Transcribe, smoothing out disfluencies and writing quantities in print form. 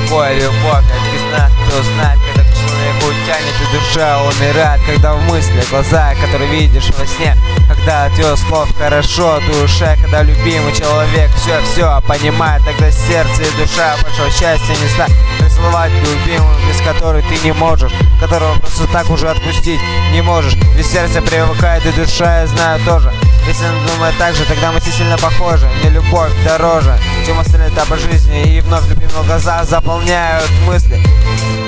такое любовь, от весна, кто знает, когда к человеку тянет и душа умирает, когда в мыслях глаза, которые видишь во сне, когда от ее слов хорошо душе, когда любимый человек все понимает, тогда сердце и душа большого счастья не знают, как целовать любимую, без которой ты не можешь, которого просто так уже отпустить не можешь, ведь сердце привыкает и душа, я знаю тоже. Если он думает так же, тогда мы сильно похожи. Мне любовь дороже, чем остальные этапы жизни. И вновь любимые глаза заполняют мысли.